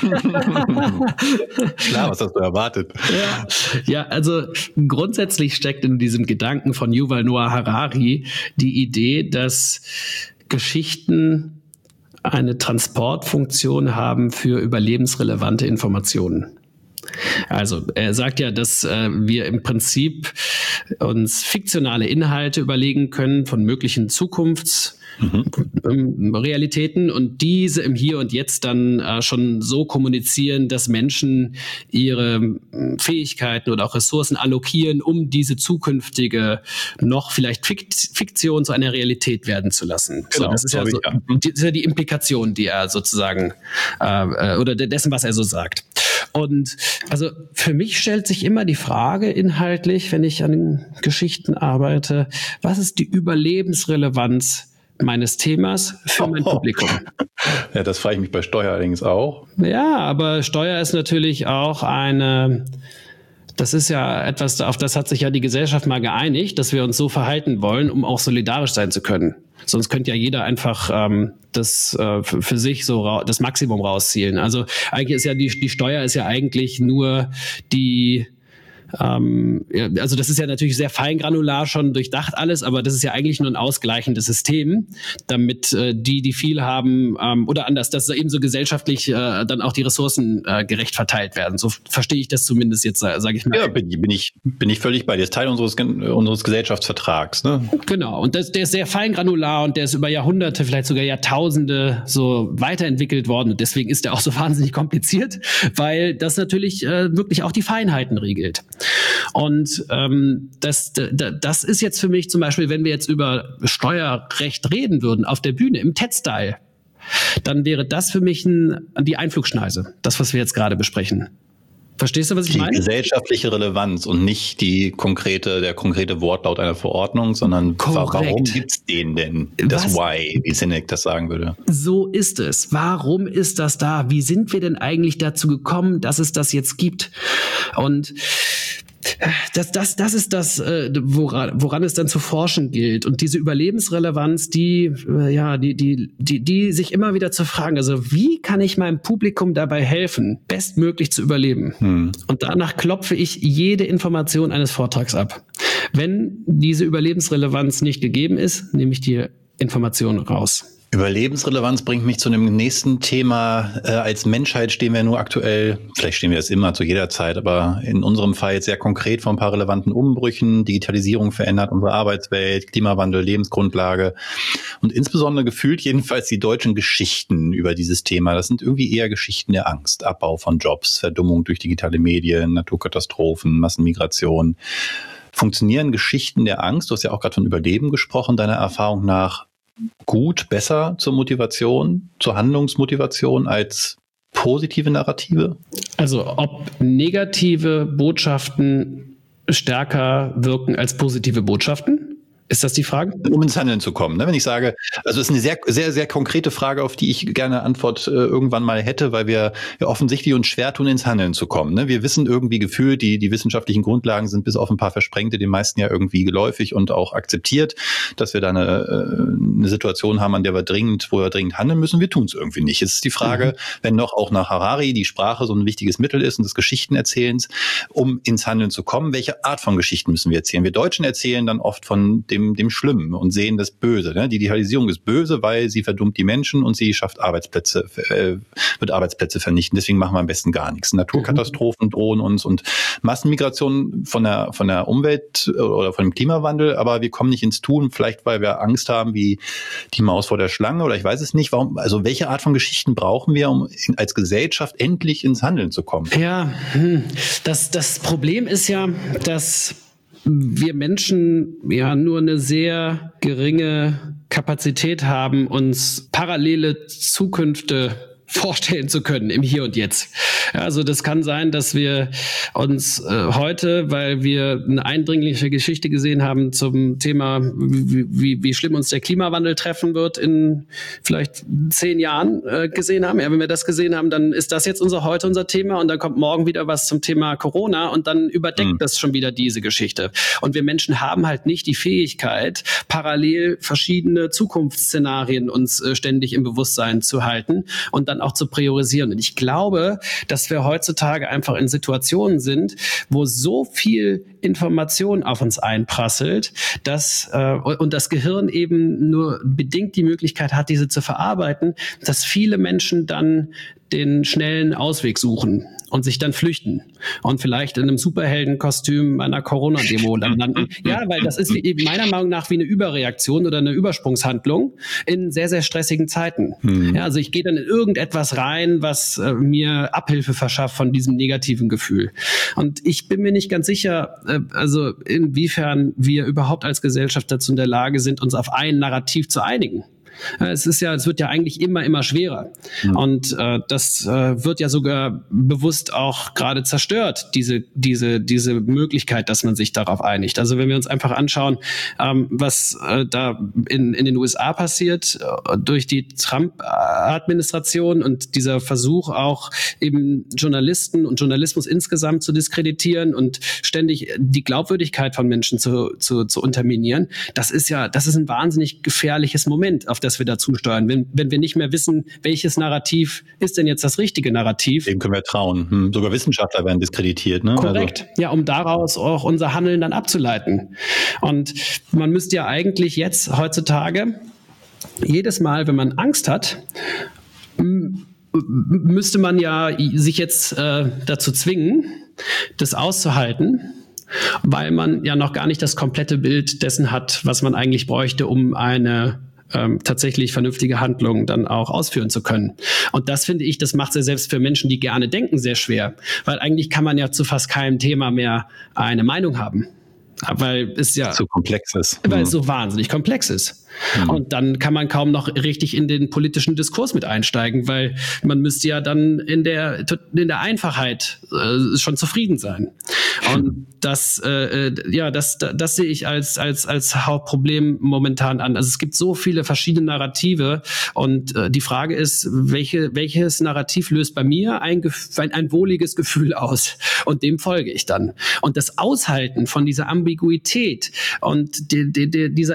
S1: Klar, was hast du erwartet?
S2: Ja, also grundsätzlich steckt in diesem Gedanken von Yuval Noah Harari die Idee, dass Geschichten eine Transportfunktion haben für überlebensrelevante Informationen. Also er sagt ja, dass wir im Prinzip uns fiktionale Inhalte überlegen können von möglichen Zukunftsrealitäten und diese im Hier und Jetzt dann schon so kommunizieren, dass Menschen ihre Fähigkeiten oder auch Ressourcen allokieren, um diese zukünftige, noch vielleicht Fiktion zu einer Realität werden zu lassen. Genau, so, das ist ja die Implikation, die er sozusagen oder dessen, was er so sagt. Und also für mich stellt sich immer die Frage inhaltlich, wenn ich an den Geschichten arbeite, was ist die Überlebensrelevanz meines Themas für mein Publikum?
S1: Ja, das frage ich mich bei Steuer allerdings auch.
S2: Ja, aber Steuer ist natürlich auch das ist ja etwas, auf das hat sich ja die Gesellschaft mal geeinigt, dass wir uns so verhalten wollen, um auch solidarisch sein zu können. Sonst könnte ja jeder einfach das für sich so das Maximum rauszielen. Also eigentlich ist ja die Steuer ist ja eigentlich nur die also das ist ja natürlich sehr feingranular schon durchdacht alles, aber das ist ja eigentlich nur ein ausgleichendes System, damit die viel haben oder anders, dass eben so gesellschaftlich dann auch die Ressourcen gerecht verteilt werden. So verstehe ich das zumindest jetzt, sage ich mal.
S1: Ja, bin ich völlig bei dir. Das ist Teil unseres Gesellschaftsvertrags. Ne?
S2: Genau, und der ist sehr feingranular und der ist über Jahrhunderte, vielleicht sogar Jahrtausende so weiterentwickelt worden und deswegen ist der auch so wahnsinnig kompliziert, weil das natürlich wirklich auch die Feinheiten regelt. Und das ist jetzt für mich zum Beispiel, wenn wir jetzt über Steuerrecht reden würden auf der Bühne im TED-Style, dann wäre das für mich die Einflugschneise, das, was wir jetzt gerade besprechen. Verstehst du, was ich meine? Die
S1: gesellschaftliche Relevanz und nicht der konkrete Wortlaut einer Verordnung, sondern warum gibt's den denn? Das Why, wie Sinek das sagen würde.
S2: So ist es. Warum ist das da? Wie sind wir denn eigentlich dazu gekommen, dass es das jetzt gibt? Und das ist das, woran es dann zu forschen gilt. Und diese Überlebensrelevanz, die sich immer wieder zu fragen, also wie kann ich meinem Publikum dabei helfen, bestmöglich zu überleben? Und danach klopfe ich jede Information eines Vortrags ab. Wenn diese Überlebensrelevanz nicht gegeben ist, nehme ich die Information raus.
S1: Überlebensrelevanz bringt mich zu einem nächsten Thema. Als Menschheit stehen wir nur aktuell, vielleicht stehen wir das immer zu jeder Zeit, aber in unserem Fall jetzt sehr konkret vor ein paar relevanten Umbrüchen. Digitalisierung verändert unsere Arbeitswelt, Klimawandel, Lebensgrundlage und insbesondere gefühlt jedenfalls die deutschen Geschichten über dieses Thema. Das sind irgendwie eher Geschichten der Angst, Abbau von Jobs, Verdummung durch digitale Medien, Naturkatastrophen, Massenmigration. Funktionieren Geschichten der Angst? Du hast ja auch gerade von Überleben gesprochen, deiner Erfahrung nach besser zur Motivation, zur Handlungsmotivation als positive Narrative?
S2: Also ob negative Botschaften stärker wirken als positive Botschaften? Ist das die Frage?
S1: Um ins Handeln zu kommen. Ne? Wenn ich sage, also es ist eine sehr, sehr, sehr konkrete Frage, auf die ich gerne Antwort irgendwann mal hätte, weil wir ja offensichtlich uns schwer tun, ins Handeln zu kommen. Ne? Wir wissen irgendwie gefühlt, die wissenschaftlichen Grundlagen sind bis auf ein paar Versprengte den meisten ja irgendwie geläufig und auch akzeptiert, dass wir da eine Situation haben, wo wir dringend handeln müssen. Wir tun es irgendwie nicht. Es ist die Frage, wenn noch auch nach Harari die Sprache so ein wichtiges Mittel ist und des Geschichtenerzählens, um ins Handeln zu kommen, welche Art von Geschichten müssen wir erzählen? Wir Deutschen erzählen dann oft von dem Schlimmen und sehen das Böse. Ne? Die Digitalisierung ist böse, weil sie verdummt die Menschen und sie schafft wird Arbeitsplätze vernichten. Deswegen machen wir am besten gar nichts. Naturkatastrophen drohen uns und Massenmigration von der Umwelt oder von dem Klimawandel, aber wir kommen nicht ins Tun, vielleicht weil wir Angst haben wie die Maus vor der Schlange oder ich weiß es nicht. Warum? Also welche Art von Geschichten brauchen wir, um als Gesellschaft endlich ins Handeln zu kommen?
S2: Ja, das Problem ist ja, dass wir Menschen ja nur eine sehr geringe Kapazität haben, uns parallele Zukünfte vorstellen zu können im Hier und Jetzt. Ja, also das kann sein, dass wir uns heute, weil wir eine eindringliche Geschichte gesehen haben zum Thema, wie schlimm uns der Klimawandel treffen wird in vielleicht 10 Jahren gesehen haben. Ja, wenn wir das gesehen haben, dann ist das jetzt heute unser Thema und dann kommt morgen wieder was zum Thema Corona und dann überdeckt das schon wieder diese Geschichte. Und wir Menschen haben halt nicht die Fähigkeit, parallel verschiedene Zukunftsszenarien uns ständig im Bewusstsein zu halten und dann auch zu priorisieren. Und ich glaube, dass wir heutzutage einfach in Situationen sind, wo so viel Information auf uns einprasselt, dass und das Gehirn eben nur bedingt die Möglichkeit hat, diese zu verarbeiten, dass viele Menschen dann den schnellen Ausweg suchen und sich dann flüchten und vielleicht in einem Superheldenkostüm bei einer Corona-Demo landen. Ja, weil das ist meiner Meinung nach wie eine Überreaktion oder eine Übersprungshandlung in sehr, sehr stressigen Zeiten. Ja, also ich gehe dann in irgendetwas rein, was mir Abhilfe verschafft von diesem negativen Gefühl. Und ich bin mir nicht ganz sicher, also inwiefern wir überhaupt als Gesellschaft dazu in der Lage sind, uns auf ein Narrativ zu einigen. Es wird ja eigentlich immer schwerer. Und das wird ja sogar bewusst auch gerade zerstört, diese Möglichkeit, dass man sich darauf einigt. Also wenn wir uns einfach anschauen, was da in den USA passiert durch die Trump-Administration und dieser Versuch auch eben Journalisten und Journalismus insgesamt zu diskreditieren und ständig die Glaubwürdigkeit von Menschen zu unterminieren, das ist ein wahnsinnig gefährliches Moment, auf das wir dazu steuern. Wenn wir nicht mehr wissen, welches Narrativ ist denn jetzt das richtige Narrativ.
S1: Dem können wir trauen. Sogar Wissenschaftler werden diskreditiert. Ne?
S2: Korrekt. Also. Ja, um daraus auch unser Handeln dann abzuleiten. Und man müsste ja eigentlich jetzt heutzutage jedes Mal, wenn man Angst hat, müsste man ja sich jetzt dazu zwingen, das auszuhalten, weil man ja noch gar nicht das komplette Bild dessen hat, was man eigentlich bräuchte, um eine tatsächlich vernünftige Handlungen dann auch ausführen zu können. Und das finde ich, das macht es ja selbst für Menschen, die gerne denken, sehr schwer. Weil eigentlich kann man ja zu fast keinem Thema mehr eine Meinung haben. Weil es ja
S1: so komplex ist.
S2: Weil es so wahnsinnig komplex ist. Und dann kann man kaum noch richtig in den politischen Diskurs mit einsteigen, weil man müsste ja dann in der Einfachheit schon zufrieden sein. Und das sehe ich als Hauptproblem momentan an. Also es gibt so viele verschiedene Narrative und die Frage ist, welches Narrativ löst bei mir ein wohliges Gefühl aus? Und dem folge ich dann. Und das Aushalten von dieser Ambiguität und dieses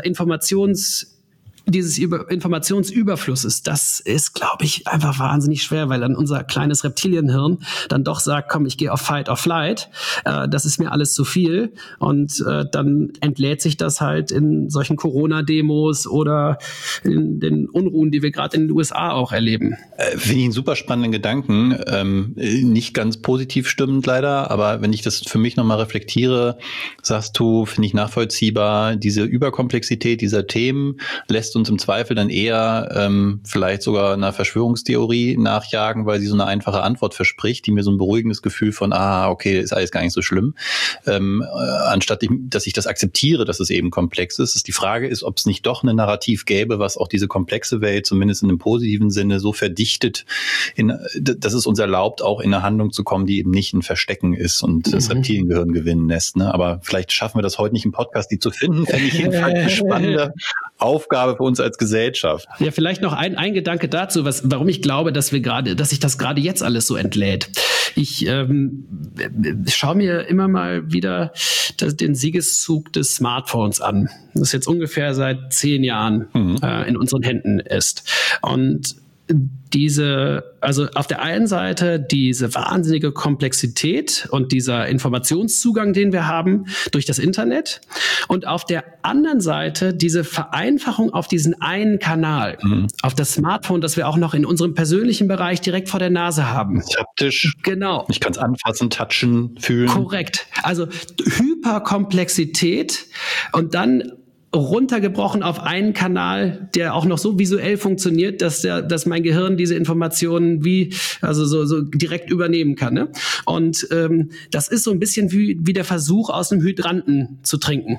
S2: Informationsüberflusses, das ist, glaube ich, einfach wahnsinnig schwer, weil dann unser kleines Reptilienhirn dann doch sagt, komm, ich gehe auf Fight or Flight, das ist mir alles zu viel und dann entlädt sich das halt in solchen Corona-Demos oder in den Unruhen, die wir gerade in den USA auch erleben.
S1: Finde ich einen super spannenden Gedanken, nicht ganz positiv stimmend leider, aber wenn ich das für mich nochmal reflektiere, sagst du, finde ich nachvollziehbar, diese Überkomplexität dieser Themen lässt lässt uns im Zweifel dann eher vielleicht sogar einer Verschwörungstheorie nachjagen, weil sie so eine einfache Antwort verspricht, die mir so ein beruhigendes Gefühl von, okay, ist alles gar nicht so schlimm, anstatt dass ich das akzeptiere, dass es eben komplex ist. Die Frage ist, ob es nicht doch ein Narrativ gäbe, was auch diese komplexe Welt zumindest in einem positiven Sinne so verdichtet, dass es uns erlaubt, auch in eine Handlung zu kommen, die eben nicht ein Verstecken ist und das Reptiliengehirn gewinnen lässt. Ne? Aber vielleicht schaffen wir das heute nicht im Podcast, die zu finden. Fände ich jedenfalls eine spannende Aufgabe für uns als Gesellschaft.
S2: Ja, vielleicht noch ein Gedanke dazu, warum ich glaube, dass sich das gerade jetzt alles so entlädt. Ich schaue mir immer mal wieder den Siegeszug des Smartphones an, das jetzt ungefähr seit 10 Jahren in unseren Händen ist. Und also auf der einen Seite diese wahnsinnige Komplexität und dieser Informationszugang, den wir haben durch das Internet, und auf der anderen Seite diese Vereinfachung auf diesen einen Kanal, auf das Smartphone, das wir auch noch in unserem persönlichen Bereich direkt vor der Nase haben.
S1: Haptisch.
S2: Genau.
S1: Ich kann es anfassen, touchen, fühlen.
S2: Korrekt. Also Hyperkomplexität und dann runtergebrochen auf einen Kanal, der auch noch so visuell funktioniert, dass mein Gehirn diese Informationen so direkt übernehmen kann. Ne? Und das ist so ein bisschen wie der Versuch, aus einem Hydranten zu trinken.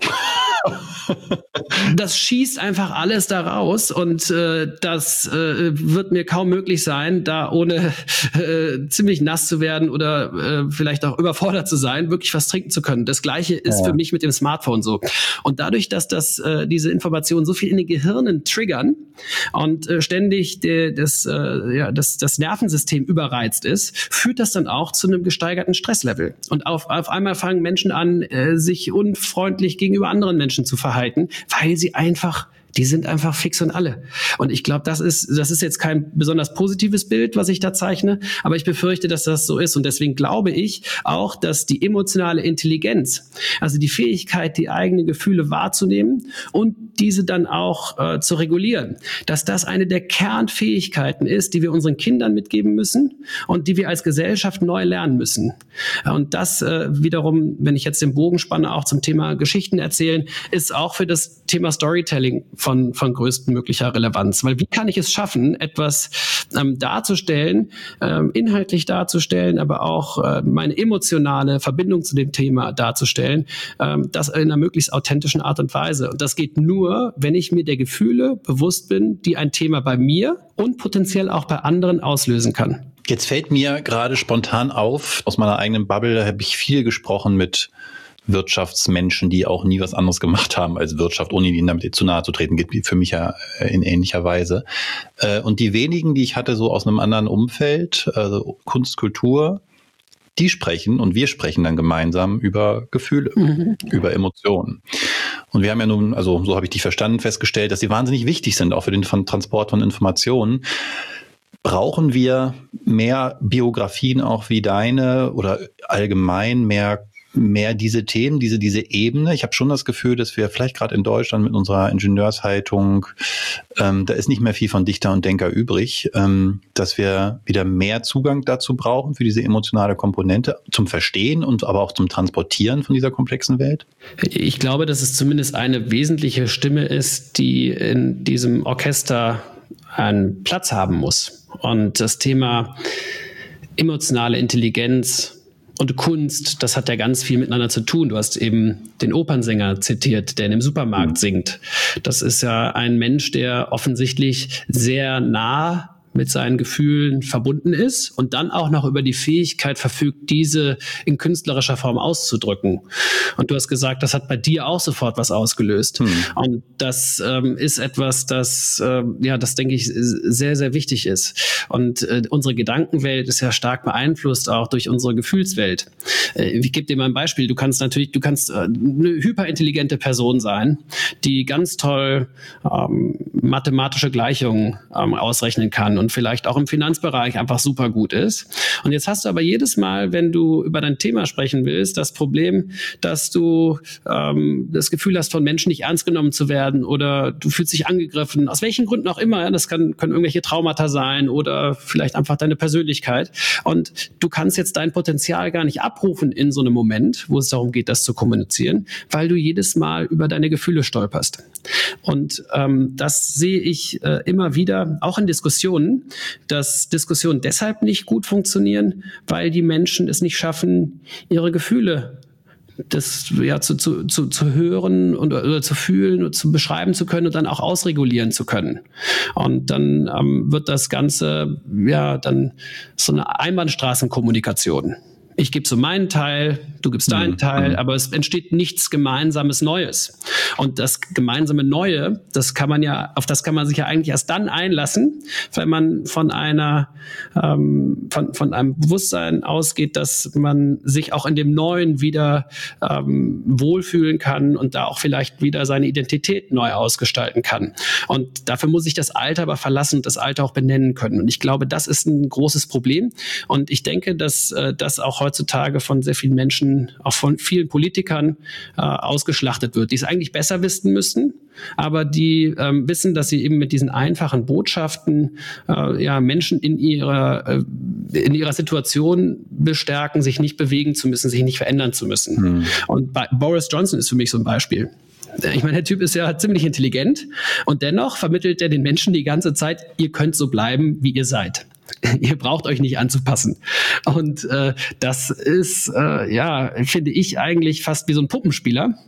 S2: Das schießt einfach alles da raus und das wird mir kaum möglich sein, da ohne ziemlich nass zu werden oder vielleicht auch überfordert zu sein, wirklich was trinken zu können. Das Gleiche ist für mich mit dem Smartphone so. Und dadurch, dass diese Informationen so viel in den Gehirnen triggern und ständig das Nervensystem überreizt ist, führt das dann auch zu einem gesteigerten Stresslevel. Und auf einmal fangen Menschen an, sich unfreundlich gegenüber anderen Menschen zu verhalten, weil die sind einfach fix und alle. Und ich glaube, das ist jetzt kein besonders positives Bild, was ich da zeichne, aber ich befürchte, dass das so ist. Und deswegen glaube ich auch, dass die emotionale Intelligenz, also die Fähigkeit, die eigenen Gefühle wahrzunehmen und diese dann auch zu regulieren, dass das eine der Kernfähigkeiten ist, die wir unseren Kindern mitgeben müssen und die wir als Gesellschaft neu lernen müssen. Und das wiederum, wenn ich jetzt den Bogen spanne, auch zum Thema Geschichten erzählen, ist auch für das Thema Storytelling von größtmöglicher Relevanz. Weil wie kann ich es schaffen, etwas darzustellen, inhaltlich darzustellen, aber auch meine emotionale Verbindung zu dem Thema darzustellen, das in einer möglichst authentischen Art und Weise. Und das geht nur, wenn ich mir der Gefühle bewusst bin, die ein Thema bei mir und potenziell auch bei anderen auslösen kann.
S1: Jetzt fällt mir gerade spontan auf, aus meiner eigenen Bubble habe ich viel gesprochen mit Wirtschaftsmenschen, die auch nie was anderes gemacht haben als Wirtschaft, ohne ihnen damit zu nahe zu treten, geht für mich ja in ähnlicher Weise. Und die wenigen, die ich hatte so aus einem anderen Umfeld, also Kunst, Kultur, die sprechen und wir sprechen dann gemeinsam über Gefühle, über Emotionen. Und wir haben ja nun, also so habe ich dich verstanden, festgestellt, dass sie wahnsinnig wichtig sind, auch für den Transport von Informationen. Brauchen wir mehr Biografien auch wie deine oder allgemein mehr diese Themen, diese Ebene? Ich habe schon das Gefühl, dass wir vielleicht gerade in Deutschland mit unserer Ingenieurshaltung, da ist nicht mehr viel von Dichter und Denker übrig, dass wir wieder mehr Zugang dazu brauchen für diese emotionale Komponente zum Verstehen und aber auch zum Transportieren von dieser komplexen Welt?
S2: Ich glaube, dass es zumindest eine wesentliche Stimme ist, die in diesem Orchester einen Platz haben muss. Und das Thema emotionale Intelligenz und Kunst, das hat ja ganz viel miteinander zu tun. Du hast eben den Opernsänger zitiert, der in dem Supermarkt singt. Das ist ja ein Mensch, der offensichtlich sehr nah mit seinen Gefühlen verbunden ist und dann auch noch über die Fähigkeit verfügt, diese in künstlerischer Form auszudrücken. Und du hast gesagt, das hat bei dir auch sofort was ausgelöst. Und das ist etwas, das denke ich, sehr, sehr wichtig ist. Und unsere Gedankenwelt ist ja stark beeinflusst auch durch unsere Gefühlswelt. Ich gebe dir mal ein Beispiel. Du kannst eine hyperintelligente Person sein, die ganz toll mathematische Gleichungen ausrechnen kann und und vielleicht auch im Finanzbereich einfach super gut ist. Und jetzt hast du aber jedes Mal, wenn du über dein Thema sprechen willst, das Problem, dass du das Gefühl hast, von Menschen nicht ernst genommen zu werden oder du fühlst dich angegriffen, aus welchen Gründen auch immer. Ja, das können irgendwelche Traumata sein oder vielleicht einfach deine Persönlichkeit. Und du kannst jetzt dein Potenzial gar nicht abrufen in so einem Moment, wo es darum geht, das zu kommunizieren, weil du jedes Mal über deine Gefühle stolperst. Und das sehe ich immer wieder, auch in Diskussionen, dass Diskussionen deshalb nicht gut funktionieren, weil die Menschen es nicht schaffen, ihre Gefühle zu hören oder zu fühlen und zu beschreiben zu können und dann auch ausregulieren zu können. Und dann wird das Ganze dann so eine Einbahnstraßenkommunikation. Ich gebe so meinen Teil, du gibst deinen Teil, aber es entsteht nichts Gemeinsames Neues. Und das gemeinsame Neue, auf das kann man sich ja eigentlich erst dann einlassen, wenn man von einem Bewusstsein ausgeht, dass man sich auch in dem Neuen wieder wohlfühlen kann und da auch vielleicht wieder seine Identität neu ausgestalten kann. Und dafür muss ich das Alte aber verlassen und das Alte auch benennen können. Und ich glaube, das ist ein großes Problem. Und ich denke, dass das auch heutzutage von sehr vielen Menschen, auch von vielen Politikern ausgeschlachtet wird, die es eigentlich besser wissen müssten, aber die wissen, dass sie eben mit diesen einfachen Botschaften Menschen in ihrer Situation bestärken, sich nicht bewegen zu müssen, sich nicht verändern zu müssen. Und Boris Johnson ist für mich so ein Beispiel. Ich meine, der Typ ist ja ziemlich intelligent und dennoch vermittelt er den Menschen die ganze Zeit, ihr könnt so bleiben, wie ihr seid. Ihr braucht euch nicht anzupassen. Und das ist, finde ich, eigentlich fast wie so ein Puppenspieler,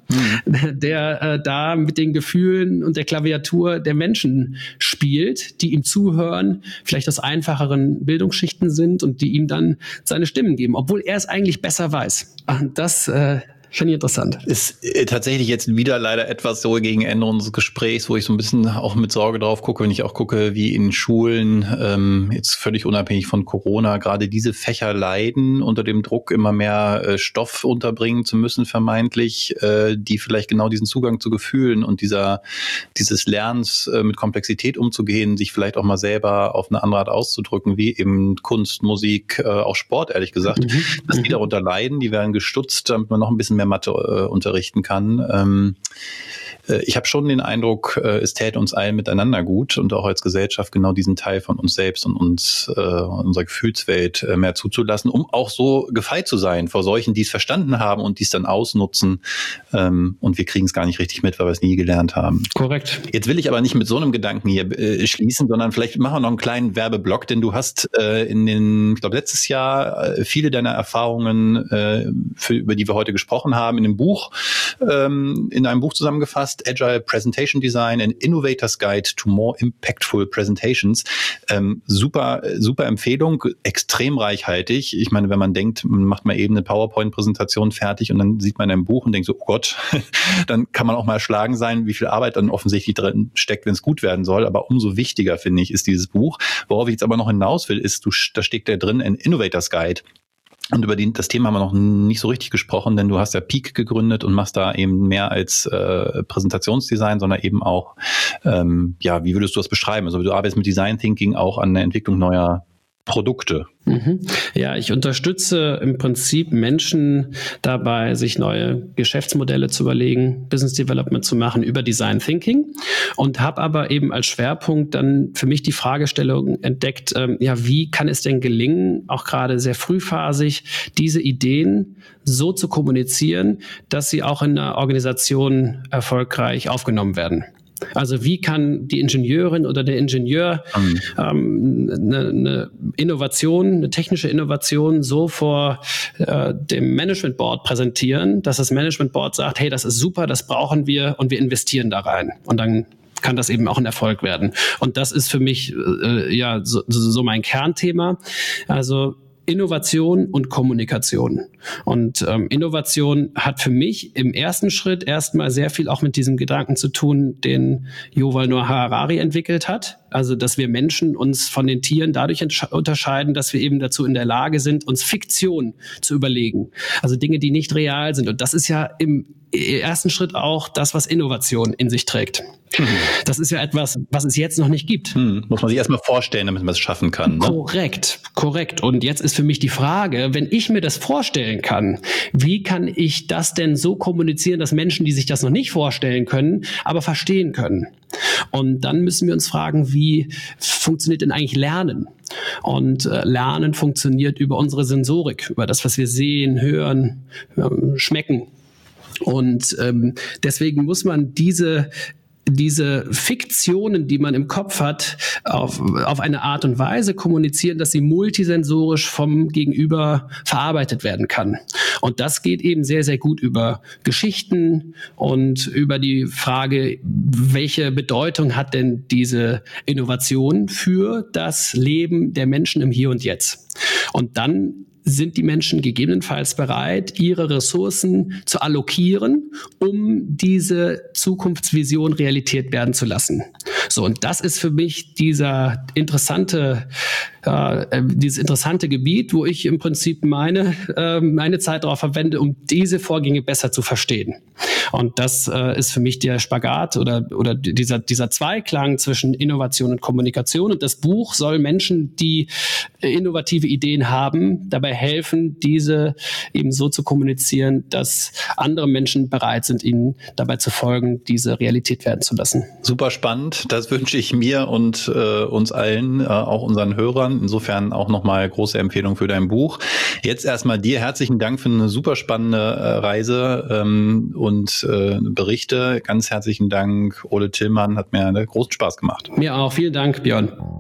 S2: der da mit den Gefühlen und der Klaviatur der Menschen spielt, die ihm zuhören, vielleicht aus einfacheren Bildungsschichten sind und die ihm dann seine Stimmen geben, obwohl er es eigentlich besser weiß. Und das finde ich interessant.
S1: Ist tatsächlich jetzt wieder leider etwas so gegen Ende unseres Gesprächs, wo ich so ein bisschen auch mit Sorge drauf gucke, wenn ich auch gucke, wie in Schulen, jetzt völlig unabhängig von Corona, gerade diese Fächer leiden unter dem Druck, immer mehr Stoff unterbringen zu müssen, vermeintlich, die vielleicht genau diesen Zugang zu Gefühlen und dieses Lernens mit Komplexität umzugehen, sich vielleicht auch mal selber auf eine andere Art auszudrücken, wie eben Kunst, Musik, auch Sport, ehrlich gesagt, dass die darunter leiden, die werden gestutzt, damit man noch ein bisschen mehr Mathe unterrichten kann. Ich habe schon den Eindruck, es täte uns allen miteinander gut und auch als Gesellschaft genau diesen Teil von uns selbst und unserer Gefühlswelt mehr zuzulassen, um auch so gefeit zu sein vor solchen, die es verstanden haben und die es dann ausnutzen. Und wir kriegen es gar nicht richtig mit, weil wir es nie gelernt haben.
S2: Korrekt.
S1: Jetzt will ich aber nicht mit so einem Gedanken hier schließen, sondern vielleicht machen wir noch einen kleinen Werbeblock, denn du hast ich glaube letztes Jahr viele deiner Erfahrungen, über die wir heute gesprochen haben, in einem Buch zusammengefasst, Agile Presentation Design, an Innovator's Guide to More Impactful Presentations. Super Empfehlung, extrem reichhaltig. Ich meine, wenn man denkt, man macht mal eben eine PowerPoint-Präsentation fertig und dann sieht man ein Buch und denkt so, oh Gott, dann kann man auch mal erschlagen sein, wie viel Arbeit dann offensichtlich drin steckt, wenn es gut werden soll. Aber umso wichtiger, finde ich, ist dieses Buch. Worauf ich jetzt aber noch hinaus will, ist, da steckt da drin ein Innovator's Guide. Und über das Thema haben wir noch nicht so richtig gesprochen, denn du hast ja Peak gegründet und machst da eben mehr als Präsentationsdesign, sondern eben auch, wie würdest du das beschreiben? Also du arbeitest mit Design Thinking auch an der Entwicklung neuer Produkte.
S2: Ja, ich unterstütze im Prinzip Menschen dabei, sich neue Geschäftsmodelle zu überlegen, Business Development zu machen über Design Thinking und habe aber eben als Schwerpunkt dann für mich die Fragestellung entdeckt, wie kann es denn gelingen, auch gerade sehr frühphasig, diese Ideen so zu kommunizieren, dass sie auch in einer Organisation erfolgreich aufgenommen werden. Also wie kann die Ingenieurin oder der Ingenieur eine Innovation, eine technische Innovation so vor dem Management Board präsentieren, dass das Management Board sagt, hey, das ist super, das brauchen wir und wir investieren da rein. Und dann kann das eben auch ein Erfolg werden. Und das ist für mich so mein Kernthema. Also Innovation und Kommunikation. Und Innovation hat für mich im ersten Schritt erstmal sehr viel auch mit diesem Gedanken zu tun, den Yuval Noah Harari entwickelt hat. Also, dass wir Menschen uns von den Tieren dadurch unterscheiden, dass wir eben dazu in der Lage sind, uns Fiktion zu überlegen. Also Dinge, die nicht real sind. Und das ist ja im ersten Schritt auch das, was Innovation in sich trägt. Das ist ja etwas, was es jetzt noch nicht gibt.
S1: Muss man sich erstmal vorstellen, damit man es schaffen kann. Ne?
S2: Korrekt. Und jetzt ist für mich die Frage, wenn ich mir das vorstellen kann, wie kann ich das denn so kommunizieren, dass Menschen, die sich das noch nicht vorstellen können, aber verstehen können? Und dann müssen wir uns fragen, wie funktioniert denn eigentlich Lernen? Und Lernen funktioniert über unsere Sensorik, über das, was wir sehen, hören, schmecken. Und deswegen muss man diese Fiktionen, die man im Kopf hat, auf eine Art und Weise kommunizieren, dass sie multisensorisch vom Gegenüber verarbeitet werden kann. Und das geht eben sehr, sehr gut über Geschichten und über die Frage, welche Bedeutung hat denn diese Innovation für das Leben der Menschen im Hier und Jetzt? Und dann sind die Menschen gegebenenfalls bereit, ihre Ressourcen zu allokieren, um diese Zukunftsvision Realität werden zu lassen. So, und das ist für mich dieses interessante Gebiet, wo ich im Prinzip meine Zeit darauf verwende, um diese Vorgänge besser zu verstehen. Und das ist für mich der Spagat oder dieser Zweiklang zwischen Innovation und Kommunikation. Und das Buch soll Menschen, die innovative Ideen haben, dabei helfen, diese eben so zu kommunizieren, dass andere Menschen bereit sind, ihnen dabei zu folgen, diese Realität werden zu lassen.
S1: Super spannend. Das wünsche ich mir und uns allen, auch unseren Hörern. Insofern auch nochmal große Empfehlung für dein Buch. Jetzt erstmal dir herzlichen Dank für eine super spannende Reise und Berichte. Ganz herzlichen Dank, Ole Tillmann. Hat mir großen Spaß gemacht.
S2: Mir auch. Vielen Dank, Björn.